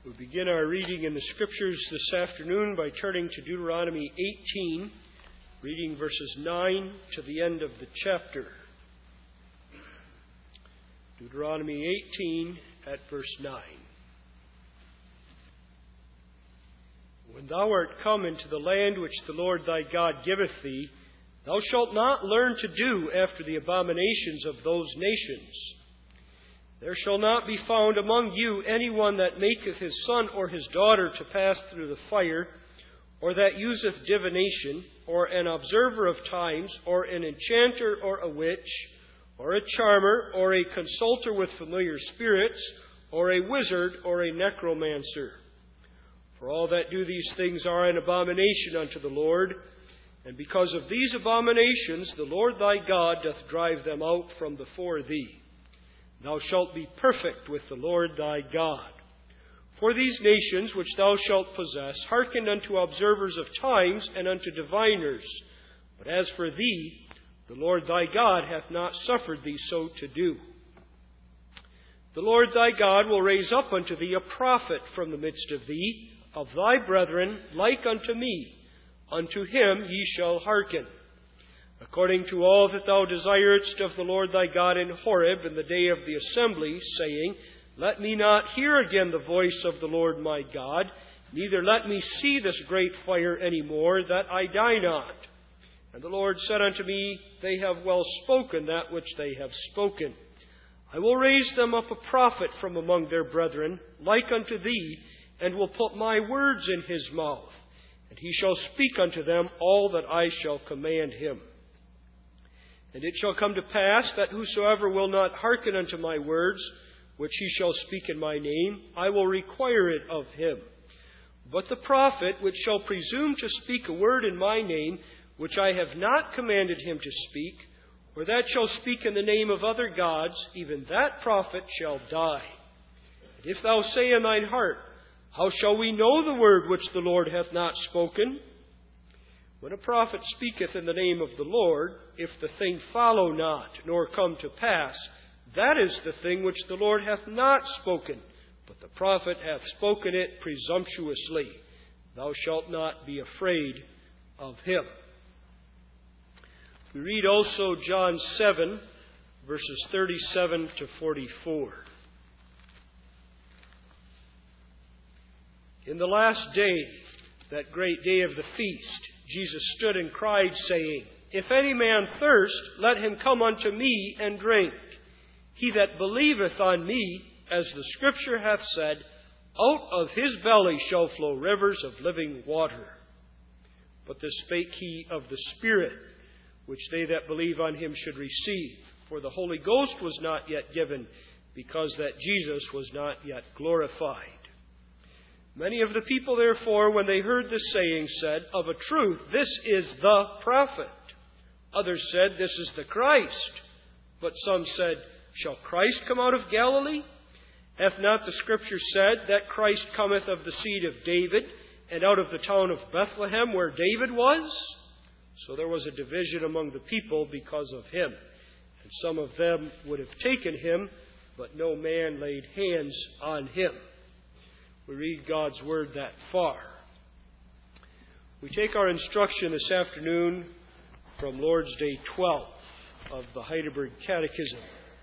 We begin our reading in the Scriptures this afternoon by turning to Deuteronomy 18, reading verses 9 to the end of the chapter. Deuteronomy 18 at verse 9. When thou art come into the land which the Lord thy God giveth thee, thou shalt not learn to do after the abominations of those nations. There shall not be found among you any one that maketh his son or his daughter to pass through the fire, or that useth divination, or an observer of times, or an enchanter, or a witch, or a charmer, or a consulter with familiar spirits, or a wizard, or a necromancer. For all that do these things are an abomination unto the Lord, and because of these abominations the Lord thy God doth drive them out from before thee. Thou shalt be perfect with the Lord thy God. For these nations which thou shalt possess hearken unto observers of times and unto diviners. But as for thee, the Lord thy God hath not suffered thee so to do. The Lord thy God will raise up unto thee a prophet from the midst of thee, of thy brethren, like unto me. Unto him ye shall hearken. According to all that thou desiredst of the Lord thy God in Horeb in the day of the assembly, saying, Let me not hear again the voice of the Lord my God, neither let me see this great fire any more, that I die not. And the Lord said unto me, They have well spoken that which they have spoken. I will raise them up a prophet from among their brethren, like unto thee, and will put my words in his mouth, and he shall speak unto them all that I shall command him. And it shall come to pass that whosoever will not hearken unto my words, which he shall speak in my name, I will require it of him. But the prophet which shall presume to speak a word in my name, which I have not commanded him to speak, or that shall speak in the name of other gods, even that prophet shall die. And if thou say in thine heart, How shall we know the word which the Lord hath not spoken? When a prophet speaketh in the name of the Lord, if the thing follow not, nor come to pass, that is the thing which the Lord hath not spoken, but the prophet hath spoken it presumptuously. Thou shalt not be afraid of him. We read also John 7, verses 37 to 44. In the last day, that great day of the feast, Jesus stood and cried, saying, If any man thirst, let him come unto me and drink. He that believeth on me, as the Scripture hath said, out of his belly shall flow rivers of living water. But this spake he of the Spirit, which they that believe on him should receive. For the Holy Ghost was not yet given, because that Jesus was not yet glorified. Many of the people, therefore, when they heard this saying, said, Of a truth, this is the prophet. Others said, This is the Christ. But some said, Shall Christ come out of Galilee? Hath not the Scripture said that Christ cometh of the seed of David, and out of the town of Bethlehem, where David was? So there was a division among the people because of him. And some of them would have taken him, but no man laid hands on him. We read God's Word that far. We take our instruction this afternoon from Lord's Day 12 of the Heidelberg Catechism.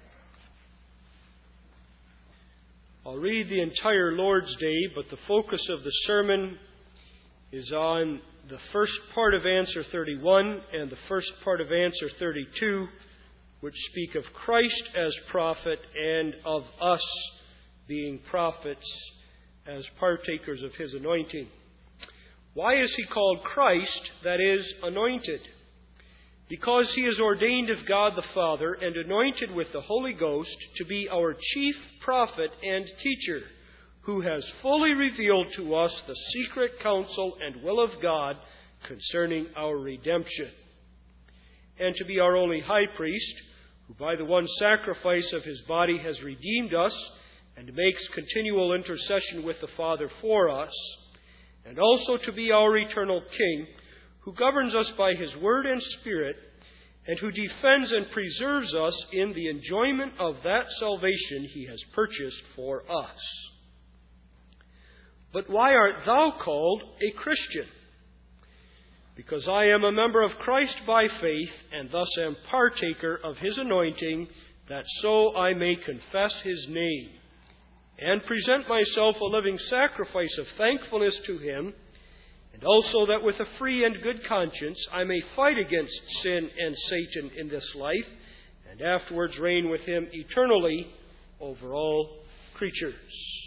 I'll read the entire Lord's Day, but the focus of the sermon is on the first part of Answer 31 and the first part of Answer 32, which speak of Christ as prophet and of us being prophets as partakers of his anointing. Why is he called Christ, that is, anointed? Because he is ordained of God the Father and anointed with the Holy Ghost to be our chief prophet and teacher, who has fully revealed to us the secret counsel and will of God concerning our redemption. And to be our only high priest, who by the one sacrifice of his body has redeemed us, and makes continual intercession with the Father for us, and also to be our eternal King, who governs us by his word and Spirit, and who defends and preserves us in the enjoyment of that salvation he has purchased for us. But why art thou called a Christian? Because I am a member of Christ by faith, and thus am partaker of his anointing, that so I may confess his name, and present myself a living sacrifice of thankfulness to him, and also that with a free and good conscience I may fight against sin and Satan in this life, and afterwards reign with him eternally over all creatures.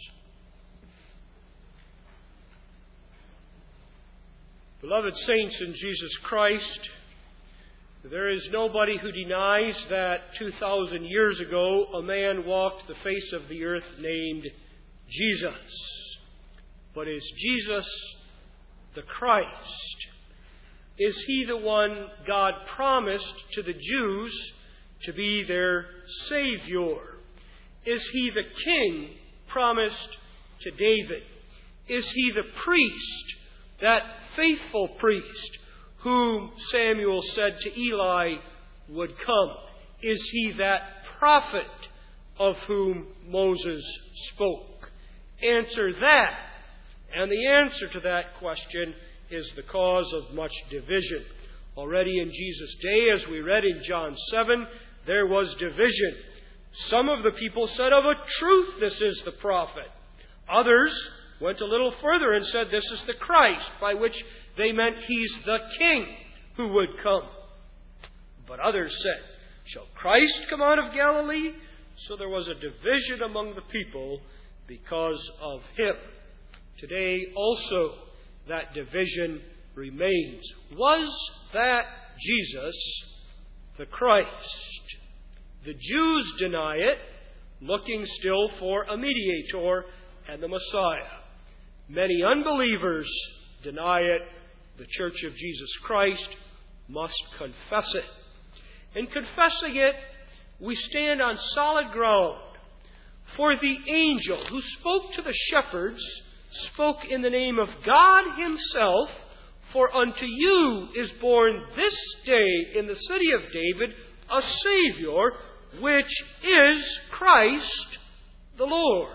Beloved saints in Jesus Christ, there is nobody who denies that 2,000 years ago a man walked the face of the earth named Jesus. But is Jesus the Christ? Is he the one God promised to the Jews to be their Savior? Is he the king promised to David? Is he the priest, that faithful priest whom Samuel said to Eli would come? Is he that prophet of whom Moses spoke? Answer that. And the answer to that question is the cause of much division. Already in Jesus' day, as we read in John 7, there was division. Some of the people said, of a truth, this is the prophet. Others went a little further and said, this is the Christ, by which they meant he's the king who would come. But others said, shall Christ come out of Galilee? So there was a division among the people because of him. Today also that division remains. Was that Jesus the Christ? The Jews deny it, looking still for a mediator and the Messiah. Many unbelievers deny it. The Church of Jesus Christ must confess it. In confessing it, we stand on solid ground. For the angel who spoke to the shepherds spoke in the name of God himself, for unto you is born this day in the city of David a Savior, which is Christ the Lord.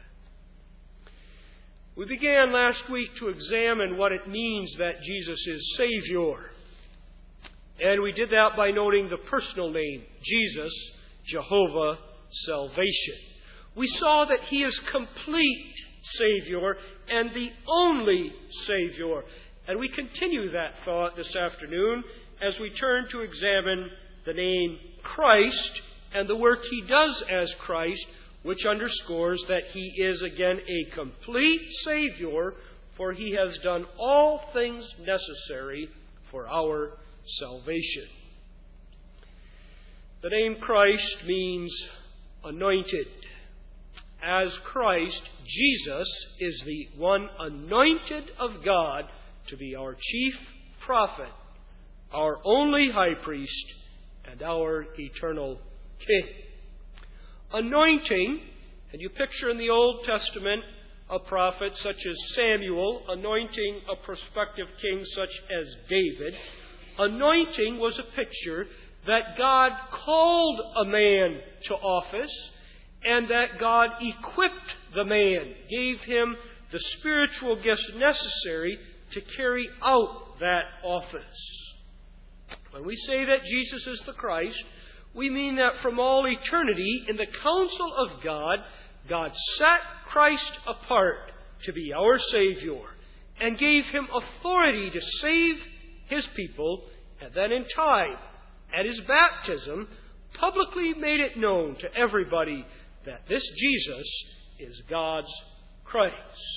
We began last week to examine what it means that Jesus is Savior. And we did that by noting the personal name, Jesus, Jehovah, salvation. We saw that he is complete Savior and the only Savior. And we continue that thought this afternoon as we turn to examine the name Christ and the work he does as Christ, which underscores that he is again a complete Savior, for he has done all things necessary for our salvation. The name Christ means anointed. As Christ, Jesus is the one anointed of God to be our chief prophet, our only high priest, and our eternal king. Anointing, and you picture in the Old Testament a prophet such as Samuel anointing a prospective king such as David. Anointing was a picture that God called a man to office, and that God equipped the man, gave him the spiritual gifts necessary to carry out that office. When we say that Jesus is the Christ, we mean that from all eternity, in the counsel of God, God set Christ apart to be our Savior and gave him authority to save his people, and then in time, at his baptism, publicly made it known to everybody that this Jesus is God's Christ.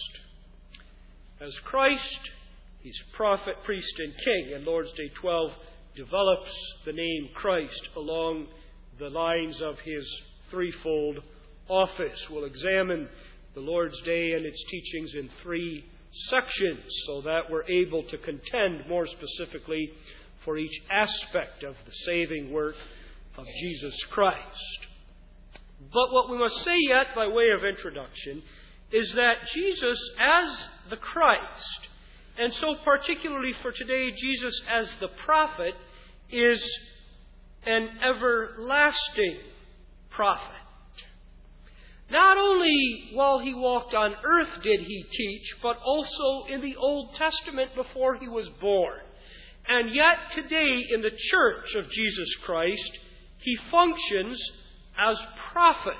As Christ, he's prophet, priest, and king, and Lord's Day 12 develops the name Christ along the lines of his threefold office. We'll examine the Lord's Day and its teachings in three sections so that we're able to contend more specifically for each aspect of the saving work of Jesus Christ. But what we must say yet by way of introduction is that Jesus as the Christ, and so particularly for today, Jesus as the prophet, is an everlasting prophet. Not only while he walked on earth did he teach, but also in the Old Testament before he was born. And yet today in the church of Jesus Christ, he functions as prophet.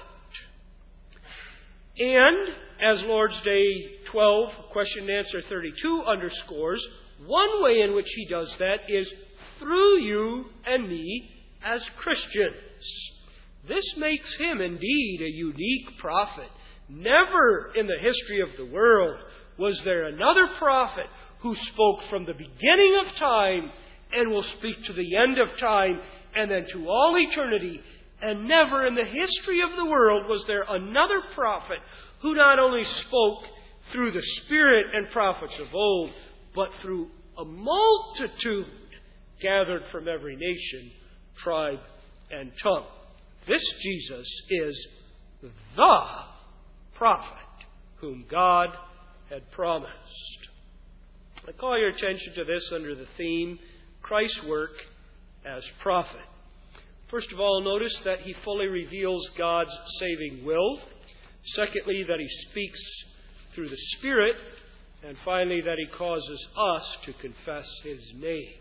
And, as Lord's Day 12, question and answer 32 underscores, one way in which he does that is through you and me as Christians. This makes him indeed a unique prophet. Never in the history of the world was there another prophet who spoke from the beginning of time and will speak to the end of time and then to all eternity. And never in the history of the world was there another prophet who not only spoke through the Spirit and prophets of old, but through a multitude gathered from every nation, tribe, and tongue. This Jesus is the prophet whom God had promised. I call your attention to this under the theme, Christ's work as prophet. First of all, notice that he fully reveals God's saving will. Secondly, that he speaks through the Spirit. And finally, that he causes us to confess his name.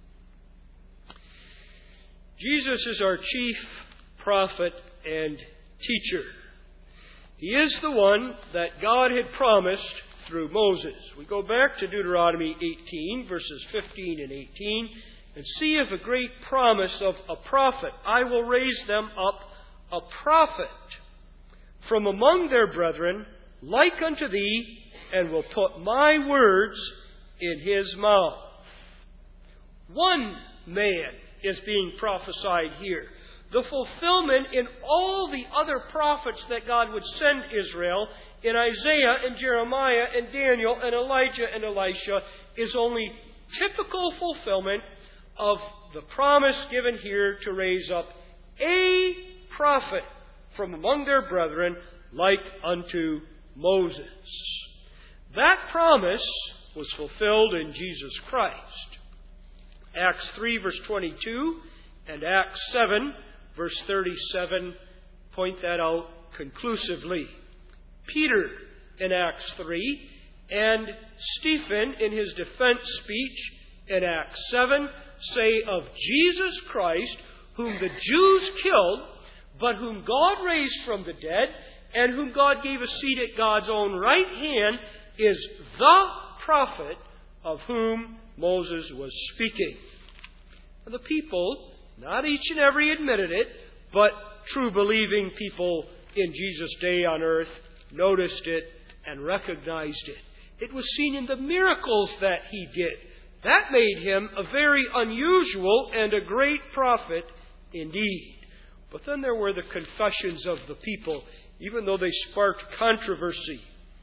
Jesus is our chief prophet and teacher. He is the one that God had promised through Moses. We go back to Deuteronomy 18, verses 15 and 18, and see of a great promise of a prophet. I will raise them up a prophet from among their brethren, like unto thee, and will put my words in his mouth. One man is being prophesied here. The fulfillment in all the other prophets that God would send Israel, in Isaiah and Jeremiah and Daniel and Elijah and Elisha, is only typical fulfillment of the promise given here to raise up a prophet from among their brethren, like unto Moses. That promise was fulfilled in Jesus Christ. Acts 3, verse 22, and Acts 7, verse 37, point that out conclusively. Peter in Acts 3, and Stephen in his defense speech in Acts 7, say of Jesus Christ, whom the Jews killed, but whom God raised from the dead, and whom God gave a seat at God's own right hand, is the prophet of whom Moses was speaking. And the people, not each and every admitted it, but true believing people in Jesus' day on earth, noticed it and recognized it. It was seen in the miracles that he did. That made him a very unusual and a great prophet indeed. But then there were the confessions of the people, even though they sparked controversy.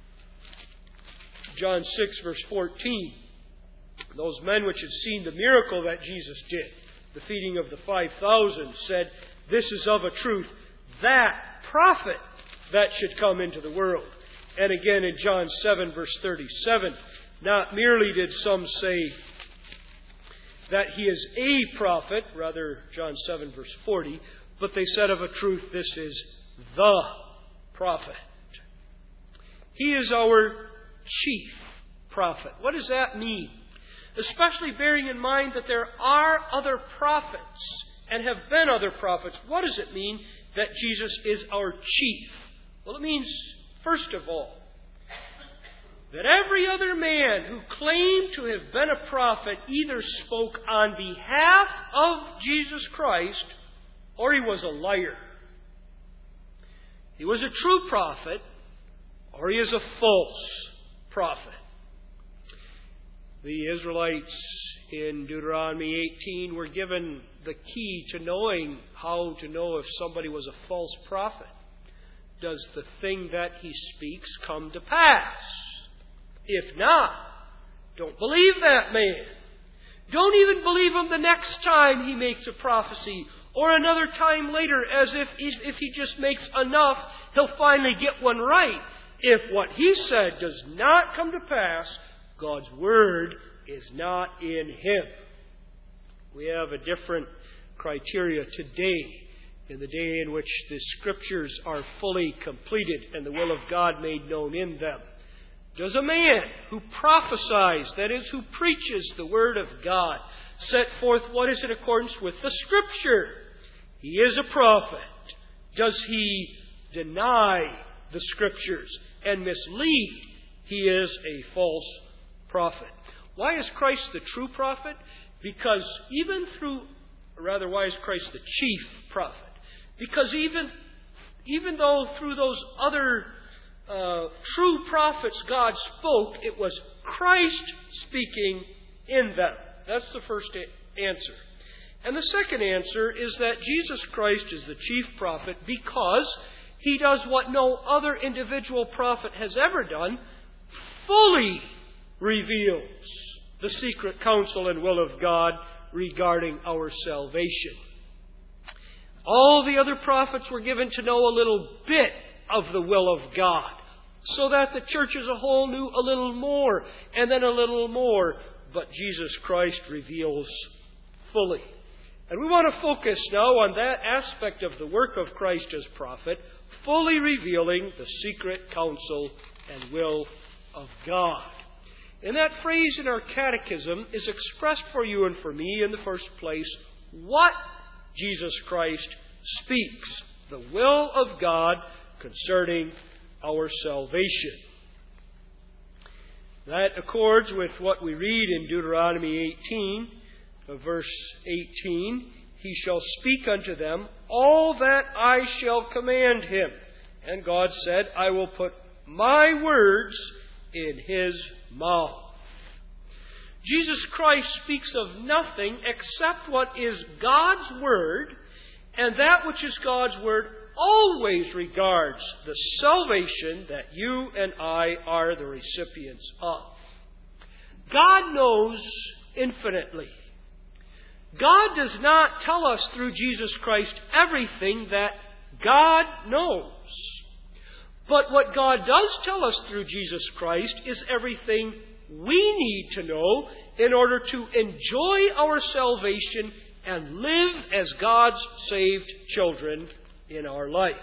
John 6, verse 14. Those men which had seen the miracle that Jesus did, the feeding of the 5,000, said, this is of a truth that prophet that should come into the world. And again in John 7, verse 37, not merely did some say that he is a prophet, rather John 7, verse 40, but they said of a truth, this is the prophet. He is our chief prophet. What does that mean? Especially bearing in mind that there are other prophets and have been other prophets. What does it mean that Jesus is our chief? Well, it means, first of all, that every other man who claimed to have been a prophet either spoke on behalf of Jesus Christ or he was a liar. He was a true prophet or he is a false prophet. The Israelites in Deuteronomy 18 were given the key to knowing how to know if somebody was a false prophet. Does the thing that he speaks come to pass? If not, don't believe that man. Don't even believe him the next time he makes a prophecy or another time later, as if he just makes enough, he'll finally get one right. If what he said does not come to pass, God's word is not in him. We have a different criteria today in the day in which the Scriptures are fully completed and the will of God made known in them. Does a man who prophesies, that is, who preaches the Word of God, set forth what is in accordance with the Scripture? He is a prophet. Does he deny the Scriptures and mislead? He is a false prophet. Why is Christ the true prophet? Because why is Christ the chief prophet? Because even though through those other true prophets God spoke, it was Christ speaking in them. That's the first answer. And the second answer is that Jesus Christ is the chief prophet because He does what no other individual prophet has ever done, fully reveals the secret counsel and will of God regarding our salvation. All the other prophets were given to know a little bit of the will of God, so that the church as a whole knew a little more, and then a little more. But Jesus Christ reveals fully. And we want to focus now on that aspect of the work of Christ as prophet, fully revealing the secret counsel and will of God. And that phrase in our catechism is expressed for you and for me in the first place, what Jesus Christ speaks, the will of God concerning our salvation. That accords with what we read in Deuteronomy 18, verse 18. He shall speak unto them all that I shall command him. And God said, I will put my words in his mouth. Jesus Christ speaks of nothing except what is God's word, and that which is God's word always regards the salvation that you and I are the recipients of. God knows infinitely. God does not tell us through Jesus Christ everything that God knows. But what God does tell us through Jesus Christ is everything we need to know in order to enjoy our salvation and live as God's saved children in our life.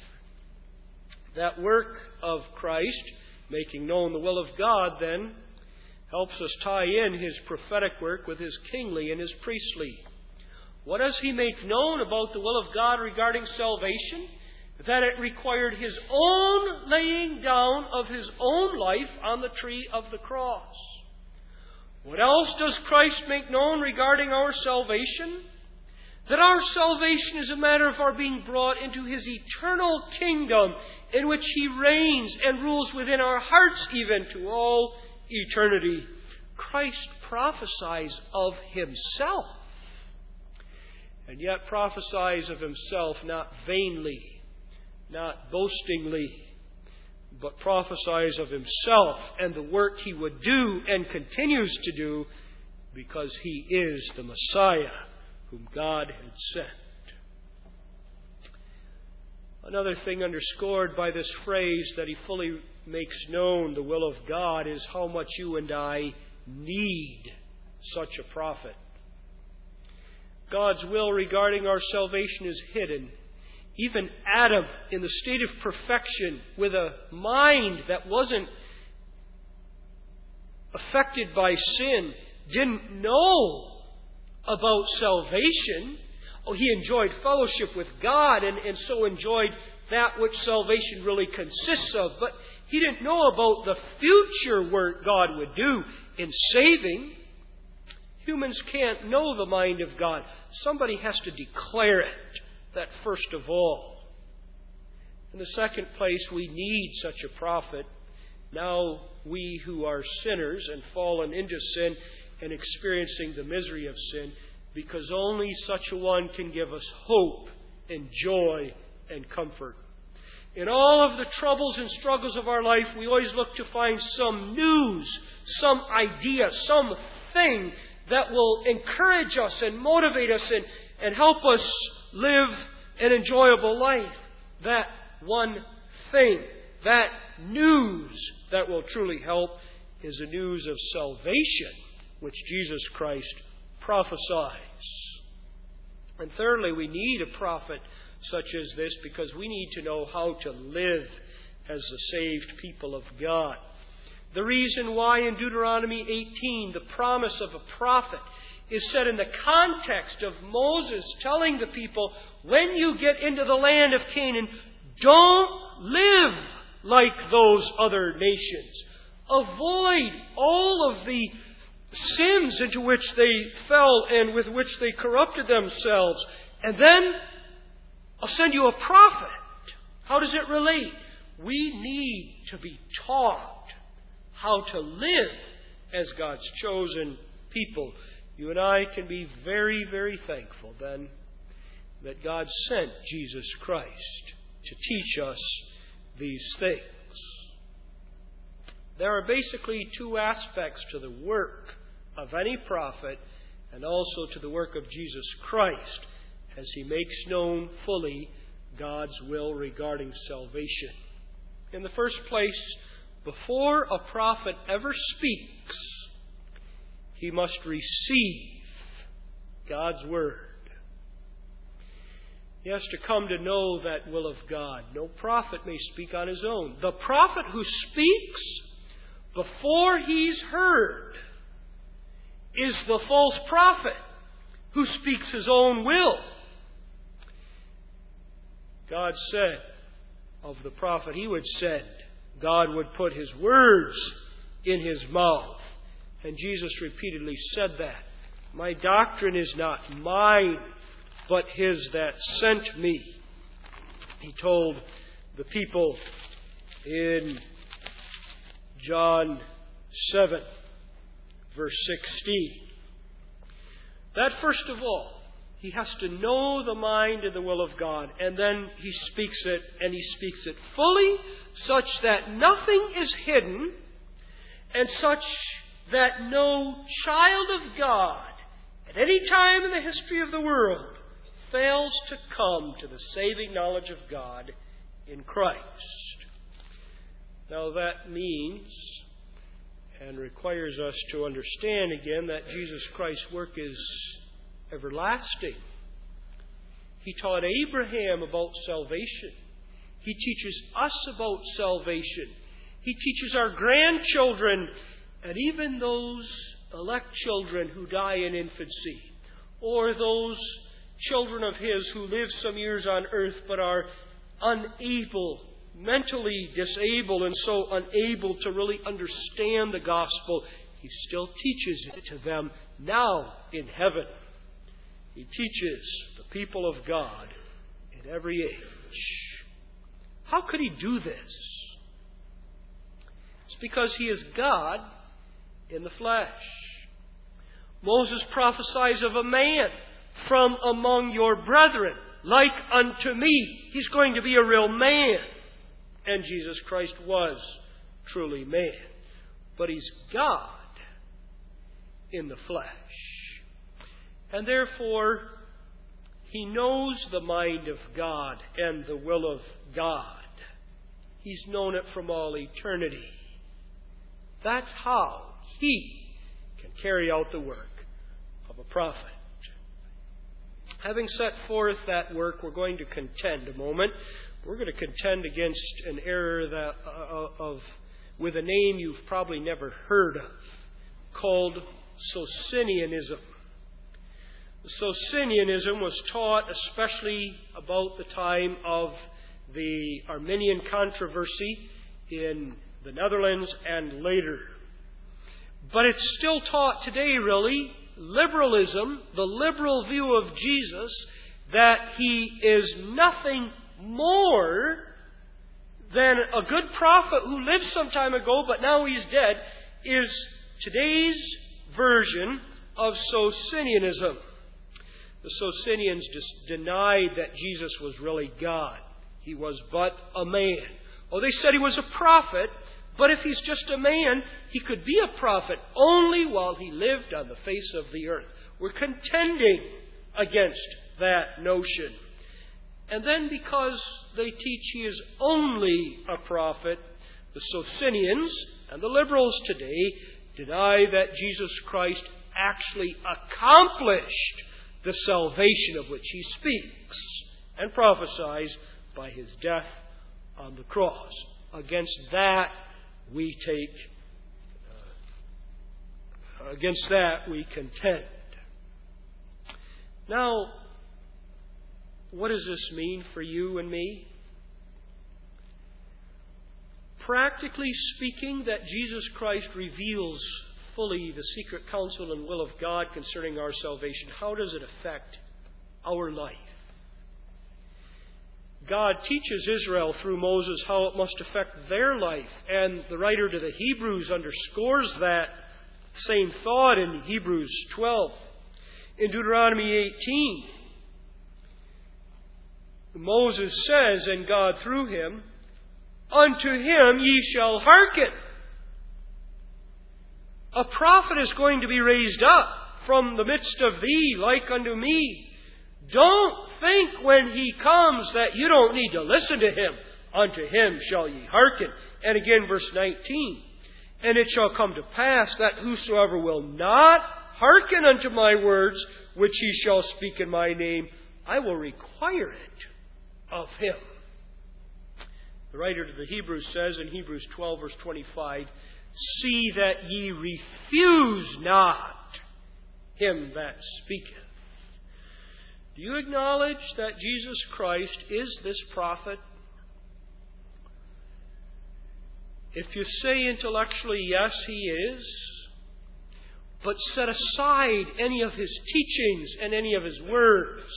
That work of Christ, making known the will of God, then, helps us tie in His prophetic work with His kingly and His priestly. What does He make known about the will of God regarding salvation? That it required His own laying down of His own life on the tree of the cross. What else does Christ make known regarding our salvation? That our salvation is a matter of our being brought into His eternal kingdom, in which He reigns and rules within our hearts even to all eternity. Christ prophesies of Himself, and yet prophesies of Himself not vainly, not boastingly, but prophesies of Himself and the work He would do and continues to do because He is the Messiah whom God had sent. Another thing underscored by this phrase that He fully makes known the will of God is how much you and I need such a prophet. God's will regarding our salvation is hidden. Even Adam, in the state of perfection, with a mind that wasn't affected by sin, didn't know about salvation. Oh, he enjoyed fellowship with God and so enjoyed that which salvation really consists of. But he didn't know about the future work God would do in saving. Humans can't know the mind of God. Somebody has to declare it. That first of all. In the second place, we need such a prophet. Now we who are sinners and fallen into sin and experiencing the misery of sin, because only such a one can give us hope and joy and comfort. In all of the troubles and struggles of our life, we always look to find some news, some idea, something that will encourage us and motivate us and help us live an enjoyable life. That one thing, that news that will truly help is the news of salvation, which Jesus Christ prophesies. And thirdly, we need a prophet such as this because we need to know how to live as the saved people of God. The reason why in Deuteronomy 18 the promise of a prophet is set in the context of Moses telling the people, when you get into the land of Canaan, don't live like those other nations. Avoid all of the sins into which they fell and with which they corrupted themselves. And then I'll send you a prophet. How does it relate? We need to be taught how to live as God's chosen people. You and I can be very, very thankful then that God sent Jesus Christ to teach us these things. There are basically two aspects to the work of any prophet and also to the work of Jesus Christ as He makes known fully God's will regarding salvation. In the first place, before a prophet ever speaks, he must receive God's Word. He has to come to know that will of God. No prophet may speak on his own. The prophet who speaks before he's heard is the false prophet who speaks his own will. God said of the prophet he would send, God would put His words in his mouth. And Jesus repeatedly said that. My doctrine is not mine, but His that sent me. He told the people in John 7, verse 16, that first of all, he has to know the mind and the will of God, and then he speaks it, and he speaks it fully, such that nothing is hidden, and such that no child of God at any time in the history of the world fails to come to the saving knowledge of God in Christ. Now that means and requires us to understand again that Jesus Christ's work is everlasting. He taught Abraham about salvation. He teaches us about salvation. He teaches our grandchildren and even those elect children who die in infancy, or those children of His who live some years on earth but are unable, mentally disabled, and so unable to really understand the gospel. He still teaches it to them now in heaven. He teaches the people of God in every age. How could He do this? It's because He is God in the flesh. Moses prophesies of a man from among your brethren, like unto me. He's going to be a real man. And Jesus Christ was truly man. But He's God in the flesh. And therefore, He knows the mind of God and the will of God. He's known it from all eternity. That's how He can carry out the work of a prophet. Having set forth that work, we're going to contend a moment. We're going to contend against an error that with a name you've probably never heard of, called Socinianism. Socinianism was taught especially about the time of the Arminian controversy in the Netherlands and later. But it's still taught today, really. Liberalism, the liberal view of Jesus, that He is nothing more than a good prophet who lived some time ago, but now He's dead, is today's version of Socinianism. The Socinians denied that Jesus was really God. He was but a man. Oh, they said He was a prophet, but if He's just a man, He could be a prophet only while He lived on the face of the earth. We're contending against that notion. And then because they teach He is only a prophet, the Socinians and the liberals today deny that Jesus Christ actually accomplished the salvation of which He speaks and prophesies by his death on the cross. Against that we contend. Now, what does this mean for you and me? Practically speaking, that Jesus Christ reveals fully the secret counsel and will of God concerning our salvation. How does it affect our life? God teaches Israel through Moses how it must affect their life, and the writer to the Hebrews underscores that same thought in Hebrews 12. In Deuteronomy 18, Moses says, and God through him, "Unto him ye shall hearken." A prophet is going to be raised up from the midst of thee, like unto me. Don't think when he comes that you don't need to listen to him. Unto him shall ye hearken. And again, verse 19. "And it shall come to pass that whosoever will not hearken unto my words, which he shall speak in my name, I will require it of him." The writer to the Hebrews says in Hebrews 12, verse 25, "See that ye refuse not him that speaketh." Do you acknowledge that Jesus Christ is this prophet? If you say intellectually, yes, he is, but set aside any of his teachings and any of his words.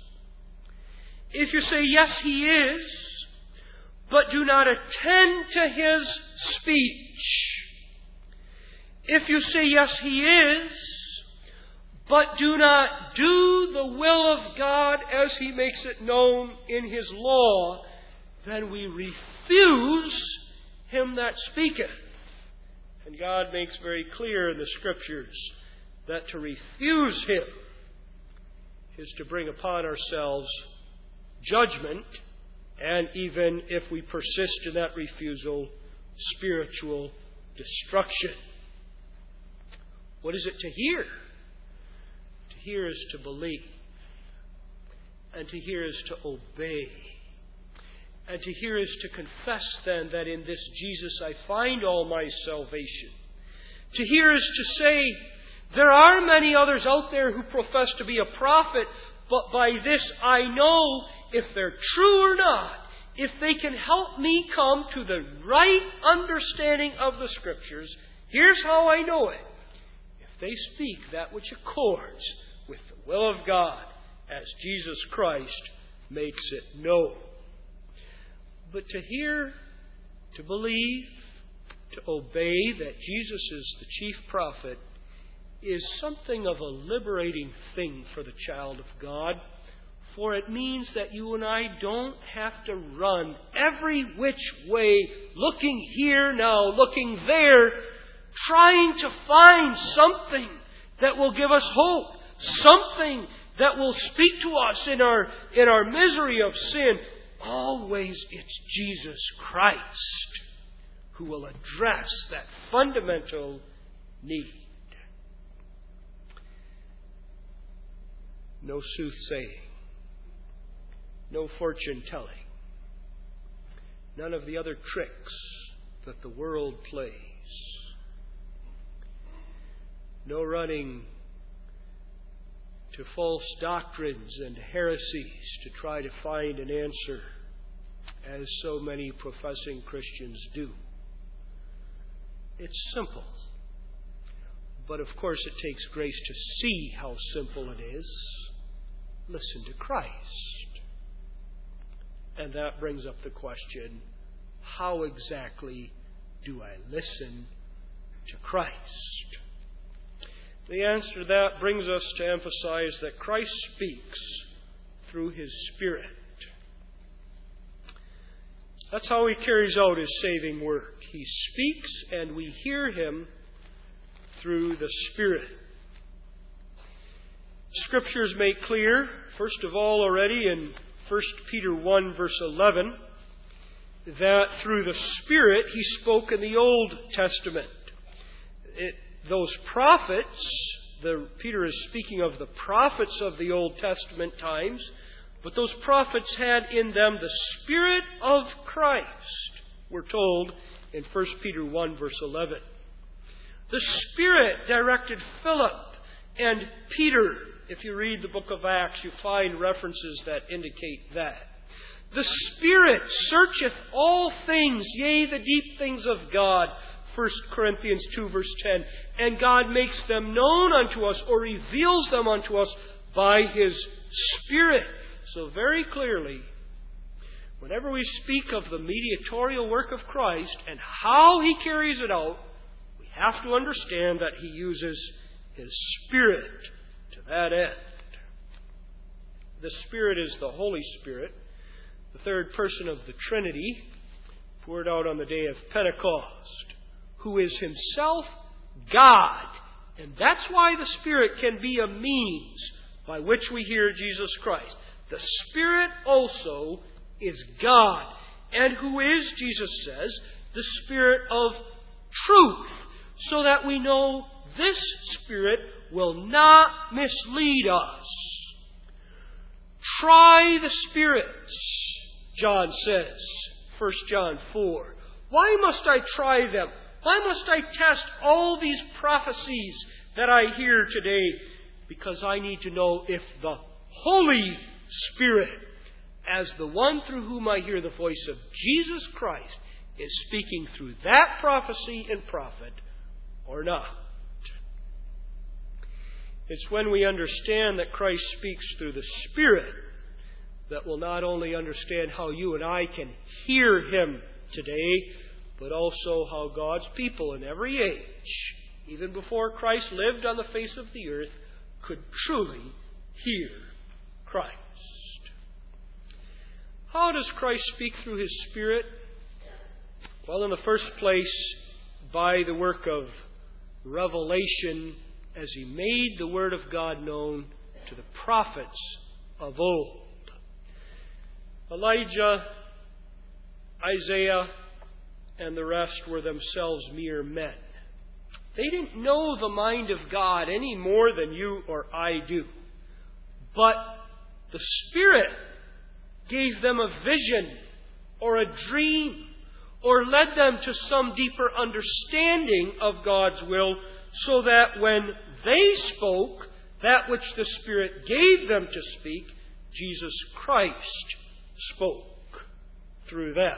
If you say, yes, he is, but do not attend to his speech. If you say, yes, he is, but do not do the will of God as he makes it known in his law, then we refuse him that speaketh. And God makes very clear in the Scriptures that to refuse him is to bring upon ourselves judgment, and even if we persist in that refusal, spiritual destruction. What is it to hear? To hear is to believe. And to hear is to obey. And to hear is to confess then that in this Jesus I find all my salvation. To hear is to say, there are many others out there who profess to be a prophet, but by this I know if they're true or not, if they can help me come to the right understanding of the Scriptures. Here's how I know it. If they speak that which accords with the will of God, as Jesus Christ makes it known. But to hear, to believe, to obey that Jesus is the chief prophet is something of a liberating thing for the child of God. For it means that you and I don't have to run every which way, looking here now, looking there, trying to find something that will give us hope, something that will speak to us in our misery of sin. Always it's Jesus Christ who will address that fundamental need. No soothsaying, no fortune telling, none of the other tricks that the world plays, no running to false doctrines and heresies to try to find an answer, as so many professing Christians do. It's simple. But of course it takes grace to see how simple it is. Listen to Christ. And that brings up the question, how exactly do I listen to Christ? The answer to that brings us to emphasize that Christ speaks through His Spirit. That's how He carries out His saving work. He speaks and we hear Him through the Spirit. Scriptures make clear, first of all already in 1 Peter 1 verse 11, that through the Spirit He spoke in the Old Testament. Those prophets, Peter is speaking of the prophets of the Old Testament times, But those prophets had in them the Spirit of Christ, we're told in 1 Peter 1 verse 11. The Spirit directed Philip and Peter. If you read the book of Acts, you find references that indicate that. The Spirit searcheth all things, yea, the deep things of God, 1 Corinthians 2 verse 10. And God makes them known unto us, or reveals them unto us by His Spirit. So very clearly, whenever we speak of the mediatorial work of Christ and how He carries it out, we have to understand that He uses His Spirit to that end. The Spirit is the Holy Spirit, the third person of the Trinity, poured out on the day of Pentecost, who is Himself God. And that's why the Spirit can be a means by which we hear Jesus Christ. The Spirit also is God. And who is, Jesus says, the Spirit of truth, so that we know this Spirit will not mislead us. Try the spirits, John says, 1 John 4. Why must I try them? Why must I test all these prophecies that I hear today? Because I need to know if the Holy Spirit, as the one through whom I hear the voice of Jesus Christ, is speaking through that prophecy and prophet or not. It's when we understand that Christ speaks through the Spirit that we'll not only understand how you and I can hear Him today, but also how God's people in every age, even before Christ lived on the face of the earth, could truly hear Christ. How does Christ speak through His Spirit? Well, in the first place, by the work of revelation, as He made the Word of God known to the prophets of old. Elijah, Isaiah, and the rest were themselves mere men. They didn't know the mind of God any more than you or I do. But the Spirit gave them a vision or a dream or led them to some deeper understanding of God's will, so that when they spoke that which the Spirit gave them to speak, Jesus Christ spoke through them.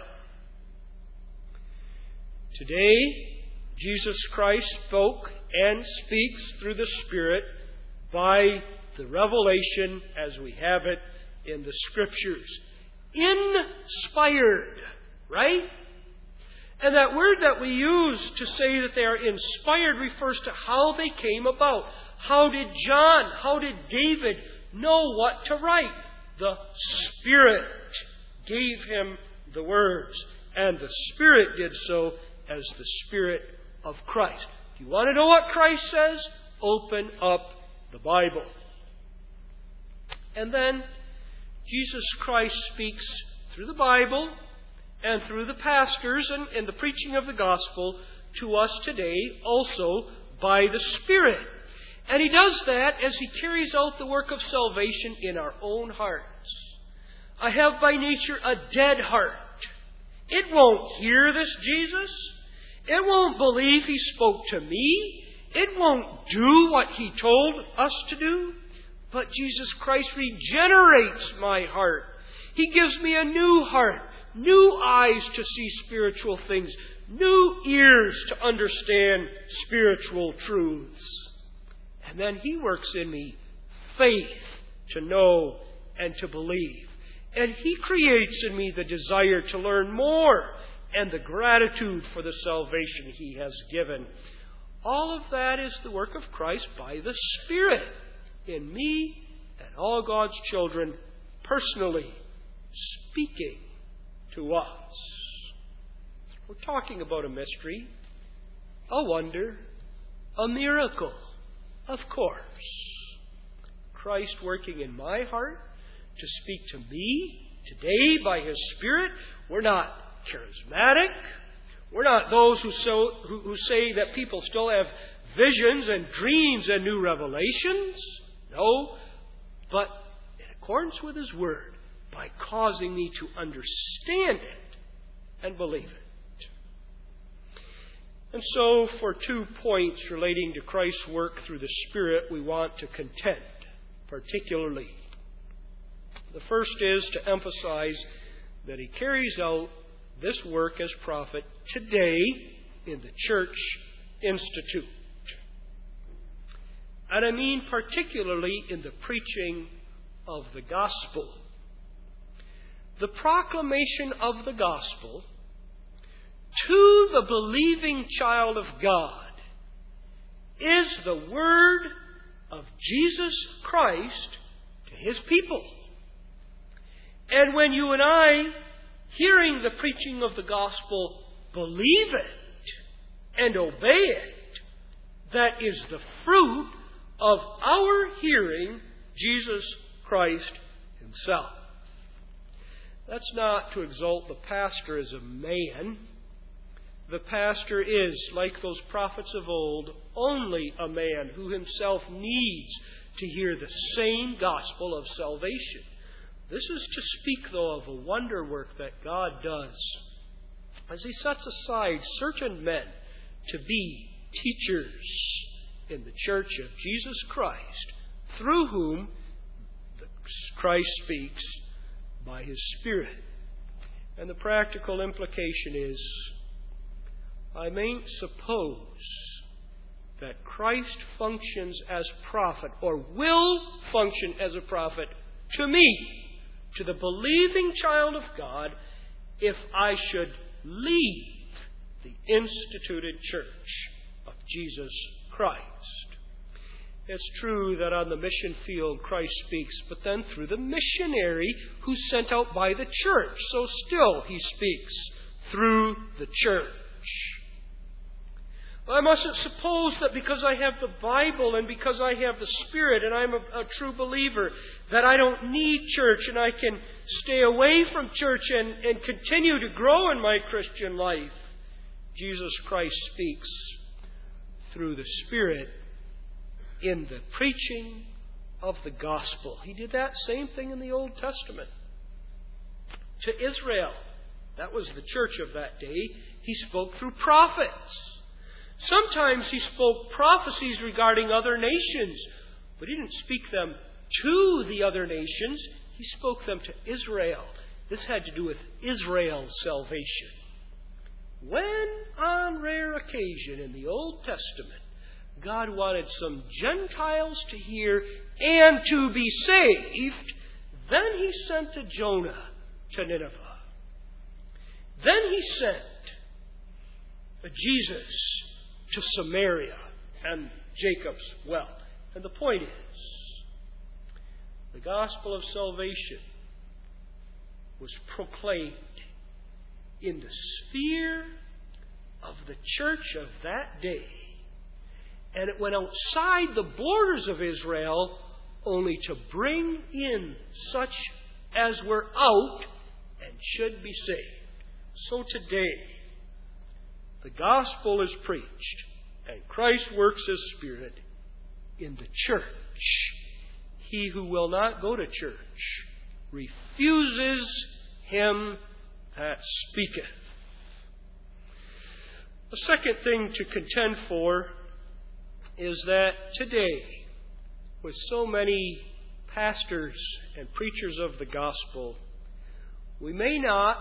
Today, Jesus Christ spoke and speaks through the Spirit by the revelation as we have it in the Scriptures. Inspired, right? And that word that we use to say that they are inspired refers to how they came about. How did John, how did David know what to write? The Spirit gave him the words, and the Spirit did so as the Spirit of Christ. If you want to know what Christ says, open up the Bible. And then Jesus Christ speaks through the Bible and through the pastors and in the preaching of the gospel to us today also by the Spirit. And He does that as He carries out the work of salvation in our own hearts. I have by nature a dead heart. It won't hear this Jesus. It won't believe He spoke to me. It won't do what He told us to do. But Jesus Christ regenerates my heart. He gives me a new heart, new eyes to see spiritual things, new ears to understand spiritual truths. And then He works in me faith to know and to believe. And He creates in me the desire to learn more and the gratitude for the salvation He has given. All of that is the work of Christ by the Spirit in me and all God's children personally speaking to us. We're talking about a mystery, a wonder, a miracle, of course. Christ working in my heart to speak to me today by His Spirit. We're not charismatic. We're not those who say that people still have visions and dreams and new revelations. No, but in accordance with His Word, by causing me to understand it and believe it. And so, for 2 points relating to Christ's work through the Spirit, we want to contend, particularly. The first is to emphasize that He carries out this work as prophet today in the Church Institute. And I mean particularly in the preaching of the gospel. The proclamation of the gospel to the believing child of God is the word of Jesus Christ to His people. And when you and I, hearing the preaching of the gospel, believe it and obey it, that is the fruit of our hearing Jesus Christ Himself. That's not to exalt the pastor as a man. The pastor is, like those prophets of old, only a man who himself needs to hear the same gospel of salvation. This is to speak, though, of a wonder work that God does as He sets aside certain men to be teachers in the church of Jesus Christ, through whom Christ speaks by His Spirit. And the practical implication is, I mayn't suppose that Christ functions as prophet, or will function as a prophet, to me, to the believing child of God, if I should leave the instituted church of Jesus Christ. It's true that on the mission field Christ speaks, but then through the missionary who's sent out by the church. So still He speaks through the church. I mustn't suppose that because I have the Bible and because I have the Spirit and I'm a true believer, that I don't need church and I can stay away from church and continue to grow in my Christian life. Jesus Christ speaks through the Spirit in the preaching of the gospel. He did that same thing in the Old Testament. To Israel, that was the church of that day, He spoke through prophets. Sometimes He spoke prophecies regarding other nations, but He didn't speak them to the other nations. He spoke them to Israel. This had to do with Israel's salvation. When, on rare occasion in the Old Testament, God wanted some Gentiles to hear and to be saved, then He sent to Jonah to Nineveh. Then He sent Jesus to Samaria and Jacob's well. And the point is, the gospel of salvation was proclaimed in the sphere of the church of that day. And it went outside the borders of Israel only to bring in such as were out and should be saved. So today, the gospel is preached, and Christ works His Spirit in the church. He who will not go to church refuses Him that speaketh. The second thing to contend for is that today, with so many pastors and preachers of the gospel, we may not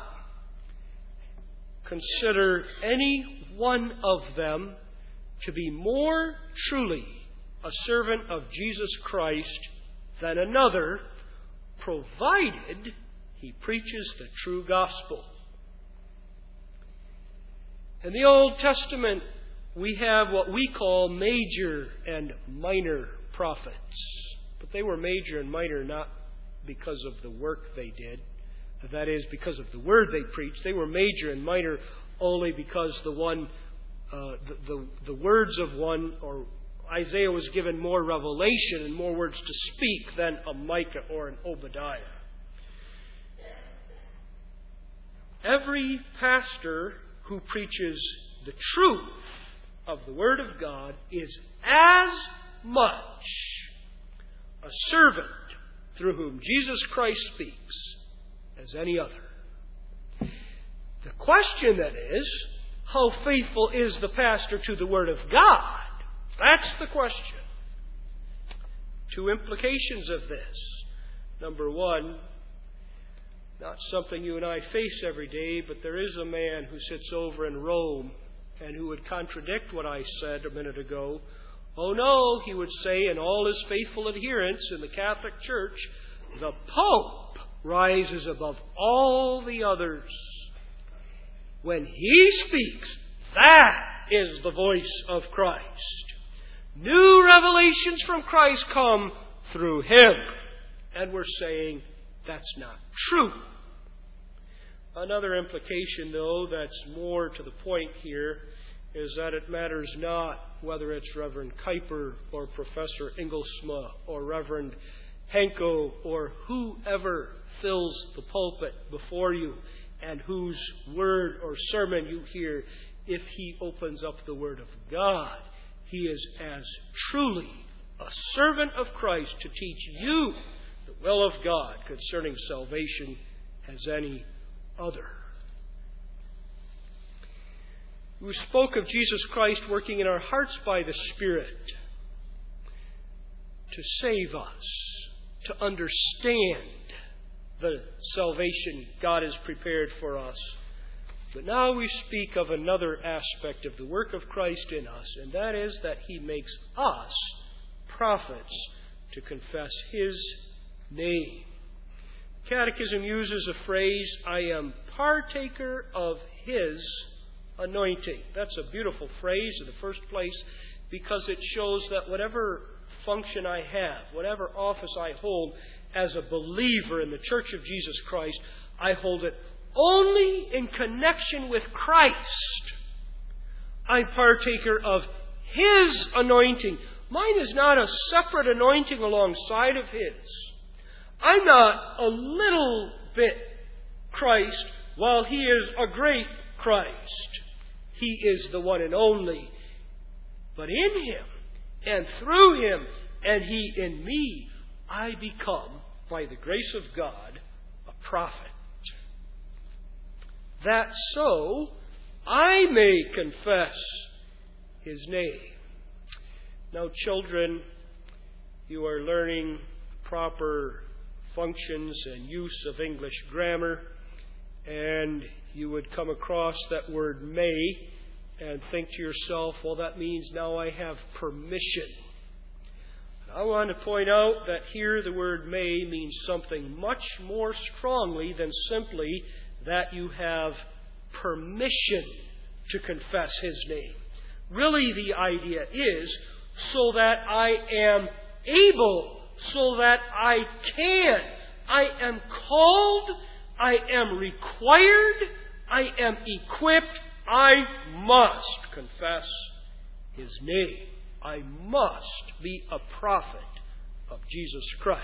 consider any one of them to be more truly a servant of Jesus Christ than another, provided he preaches the true gospel. In the Old Testament, we have what we call major and minor prophets. But they were major and minor not because of the work they did. That is, because of the word they preached. They were major and minor only because the words of one, or Isaiah was given more revelation and more words to speak than a Micah or an Obadiah. Every pastor who preaches the truth of the Word of God is as much a servant through whom Jesus Christ speaks as any other. The question then is, how faithful is the pastor to the Word of God? That's the question. Two implications of this. Number one, not something you and I face every day, but there is a man who sits over in Rome and who would contradict what I said a minute ago. Oh no, he would say, in all his faithful adherents in the Catholic Church, the Pope rises above all the others. When he speaks, that is the voice of Christ. New revelations from Christ come through him. And we're saying that's not true. Another implication, though, that's more to the point here, is that it matters not whether it's Reverend Kuyper or Professor Ingelsma or Reverend Henko or whoever fills the pulpit before you and whose word or sermon you hear. If he opens up the Word of God, he is as truly a servant of Christ to teach you the will of God concerning salvation as any other. We spoke of Jesus Christ working in our hearts by the Spirit to save us, to understand the salvation God has prepared for us. But now we speak of another aspect of the work of Christ in us, and that is that He makes us prophets to confess His name. Catechism uses a phrase, I am partaker of His anointing. That's a beautiful phrase in the first place because it shows that whatever function I have, whatever office I hold as a believer in the Church of Jesus Christ, I hold it only in connection with Christ. I'm partaker of His anointing. Mine is not a separate anointing alongside of His. I'm not a little bit Christ while He is a great Christ. He is the one and only. But in Him and through Him and He in me, I become, by the grace of God, a prophet. That so I may confess His name. Now, children, you are learning proper functions and use of English grammar, and you would come across that word may and think to yourself, well, that means now I have permission. I want to point out that here the word may means something much more strongly than simply that you have permission to confess His name. Really, the idea is so that I am able, so that I can. I am called, I am required, I am equipped, I must confess His name. I must be a prophet of Jesus Christ.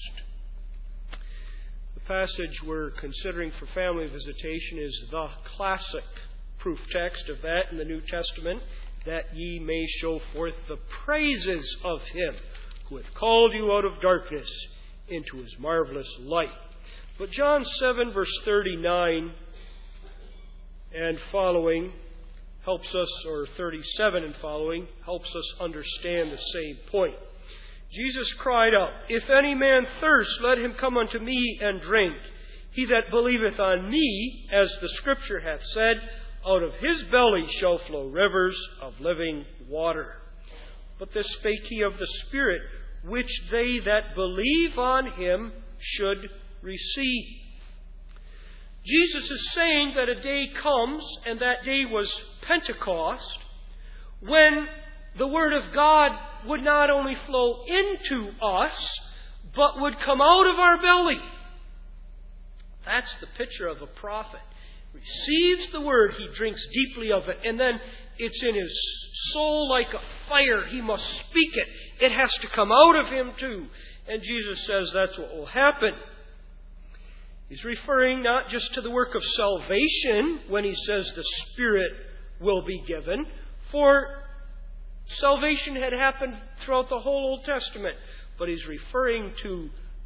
The passage we're considering for family visitation is the classic proof text of that in the New Testament, that ye may show forth the praises of Him who hath called you out of darkness into His marvelous light. But John 7, verse 39 and following helps us, or 37 and following, helps us understand the same point. Jesus cried out, If any man thirst, let him come unto me and drink. He that believeth on me, as the Scripture hath said, out of his belly shall flow rivers of living water. But this spake he of the Spirit, which they that believe on Him should receive. Jesus is saying that a day comes, and that day was Pentecost, when the Word of God would not only flow into us, but would come out of our belly. That's the picture of a prophet. Receives the Word, he drinks deeply of it, and then it's in his soul like a fire. He must speak it. It has to come out of him too. And Jesus says that's what will happen. He's referring not just to the work of salvation when he says the Spirit will be given, for salvation had happened throughout the whole Old Testament, but he's referring to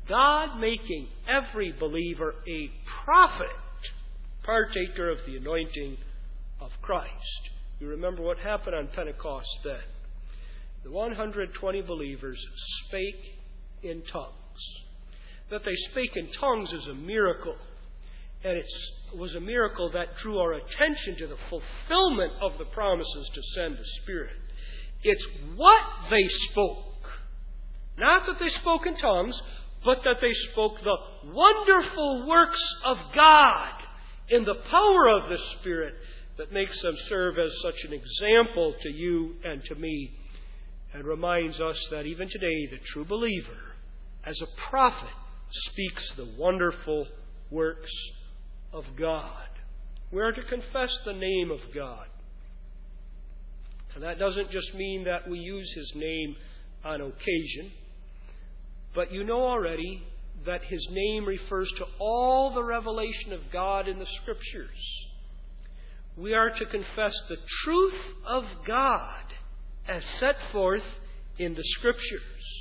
God making every believer a prophet, partaker of the anointing of Christ. You remember what happened on Pentecost then. The 120 believers spake in tongues. That they spake in tongues is a miracle. And it was a miracle that drew our attention to the fulfillment of the promises to send the Spirit. It's what they spoke. Not that they spoke in tongues, but that they spoke the wonderful works of God in the power of the Spirit that makes them serve as such an example to you and to me, and reminds us that even today the true believer, as a prophet, speaks the wonderful works of God. We are to confess the name of God. And that doesn't just mean that we use His name on occasion, but you know already that His name refers to all the revelation of God in the Scriptures. We are to confess the truth of God as set forth in the Scriptures.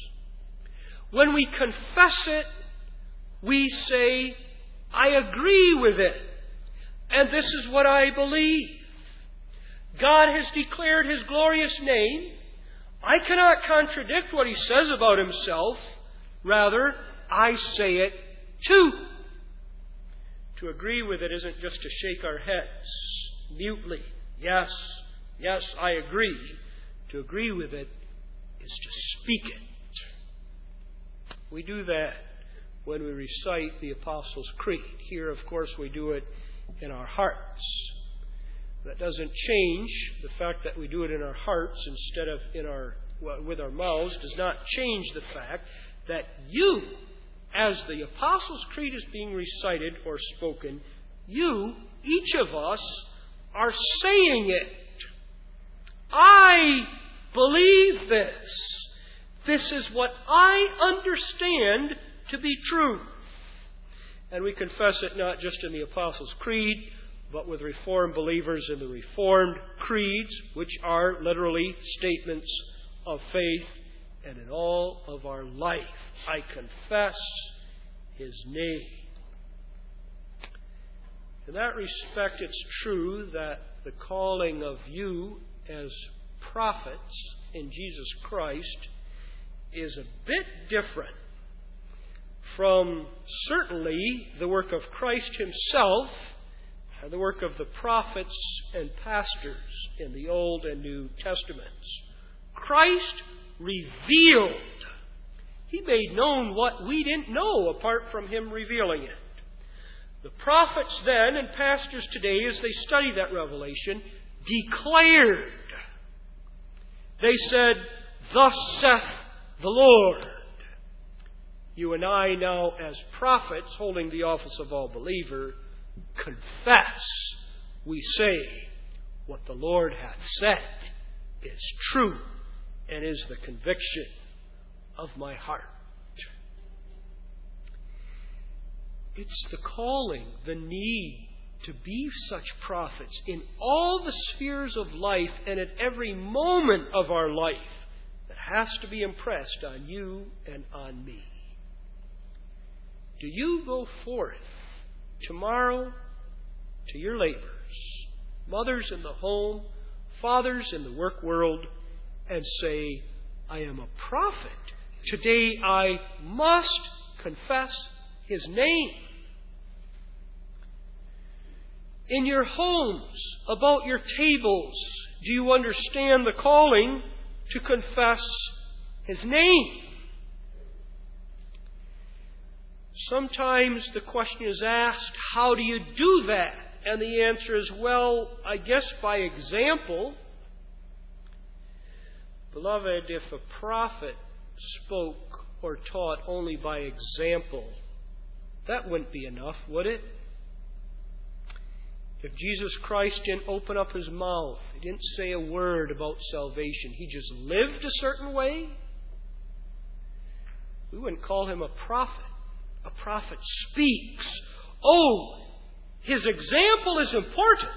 When we confess it, we say, I agree with it, and this is what I believe. God has declared His glorious name. I cannot contradict what He says about Himself. Rather, I say it too. To agree with it isn't just to shake our heads mutely. Yes, yes, I agree. To agree with it is to speak it. We do that when we recite the Apostles' Creed. Here, of course, we do it in our hearts. That doesn't change. The fact that we do it in our hearts instead of with our mouths does not change the fact that you, as the Apostles' Creed is being recited or spoken, you, each of us, are saying it. I believe this. This is what I understand to be true. And we confess it not just in the Apostles' Creed, but with Reformed believers in the Reformed creeds, which are literally statements of faith, and in all of our life. I confess His name. In that respect, it's true that the calling of you as prophets in Jesus Christ is a bit different from certainly the work of Christ Himself and the work of the prophets and pastors in the Old and New Testaments. Christ revealed. He made known what we didn't know apart from Him revealing it. The prophets then and pastors today, as they study that revelation, declared. They said, "Thus saith the Lord." You and I now, as prophets holding the office of all believer, confess. We say, what the Lord hath said is true and is the conviction of my heart. It's the calling, the need to be such prophets in all the spheres of life and at every moment of our life that has to be impressed on you and on me. Do you go forth tomorrow to your labors, mothers in the home, fathers in the work world, and say, I am a prophet. Today I must confess His name. In your homes, about your tables, do you understand the calling to confess His name? Sometimes the question is asked, how do you do that? And the answer is, well, I guess by example. Beloved, if a prophet spoke or taught only by example, that wouldn't be enough, would it? If Jesus Christ didn't open up His mouth, He didn't say a word about salvation, He just lived a certain way, we wouldn't call Him a prophet. A prophet speaks. Oh, his example is important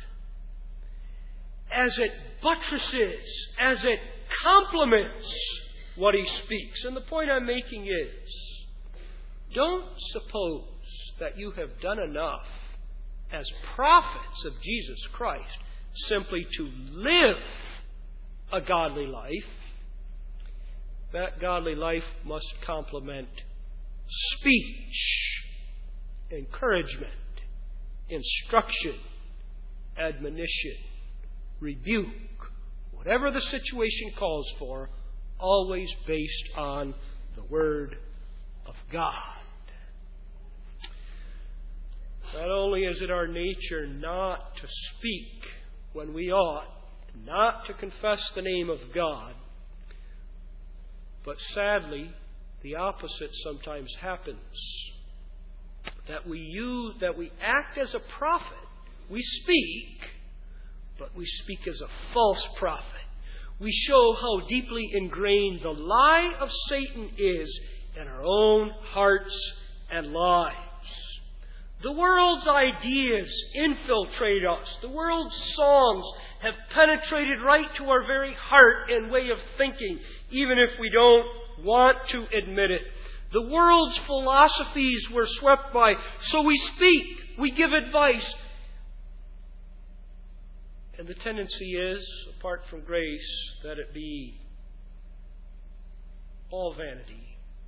as it buttresses, as it complements what he speaks. And the point I'm making is, don't suppose that you have done enough as prophets of Jesus Christ simply to live a godly life. That godly life must complement speech, encouragement, instruction, admonition, rebuke, whatever the situation calls for, always based on the Word of God. Not only is it our nature not to speak when we ought, not to confess the name of God, but sadly, the opposite sometimes happens. That we act as a prophet. We speak, but we speak as a false prophet. We show how deeply ingrained the lie of Satan is in our own hearts and lives. The world's ideas infiltrate us. The world's songs have penetrated right to our very heart and way of thinking, even if we don't want to admit it. The world's philosophies we're swept by, so we speak, we give advice. And the tendency is, apart from grace, that it be all vanity.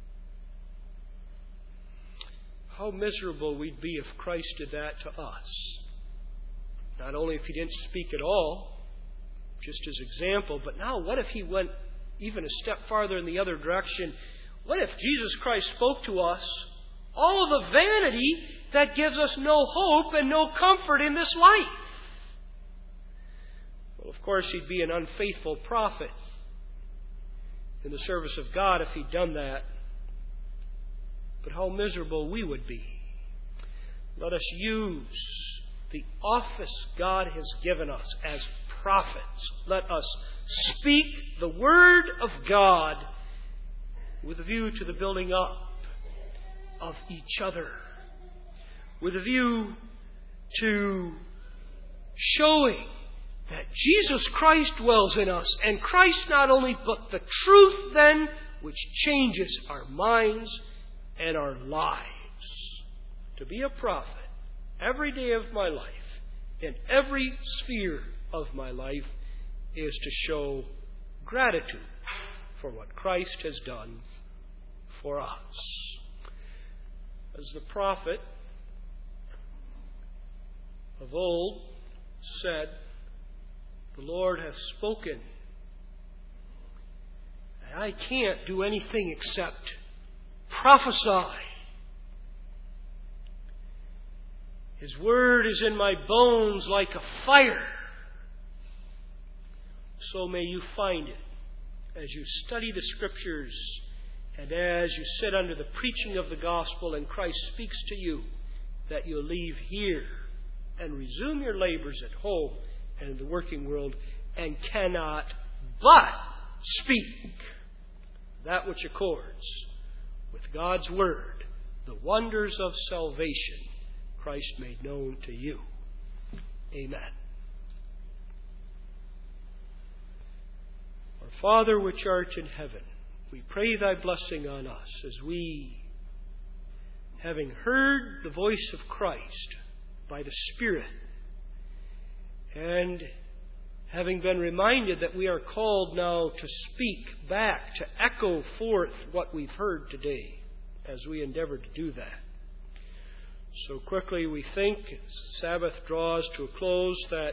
How miserable we'd be if Christ did that to us. Not only if He didn't speak at all, just as example, but now what if He went even a step farther in the other direction? What if Jesus Christ spoke to us all of the vanity that gives us no hope and no comfort in this life? Well, of course, He'd be an unfaithful prophet in the service of God if He'd done that. But how miserable we would be. Let us use the office God has given us as prophets. Let us speak the Word of God with a view to the building up of each other, with a view to showing that Jesus Christ dwells in us, and Christ not only, but the truth then which changes our minds and our lives. To be a prophet every day of my life, in every sphere of my life, is to show gratitude for what Christ has done for us. As the prophet of old said, the Lord has spoken, and I can't do anything except prophesy. His word is in my bones like a fire. So may you find it as you study the Scriptures and as you sit under the preaching of the gospel and Christ speaks to you, that you'll leave here and resume your labors at home and in the working world and cannot but speak that which accords with God's Word, the wonders of salvation Christ made known to you. Amen. Our Father which art in heaven, we pray Thy blessing on us as we, having heard the voice of Christ by the Spirit, and having been reminded that we are called now to speak back, to echo forth what we've heard today, as we endeavor to do that. So quickly we think, as Sabbath draws to a close, that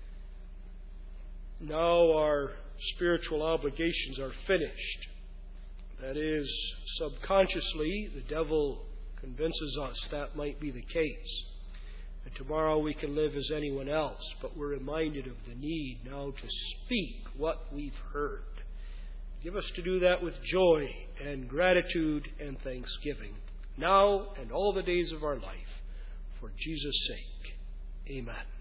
now our spiritual obligations are finished. That is, subconsciously, the devil convinces us that might be the case. And tomorrow we can live as anyone else, but we're reminded of the need now to speak what we've heard. Give us to do that with joy and gratitude and thanksgiving, now and all the days of our life, for Jesus' sake. Amen.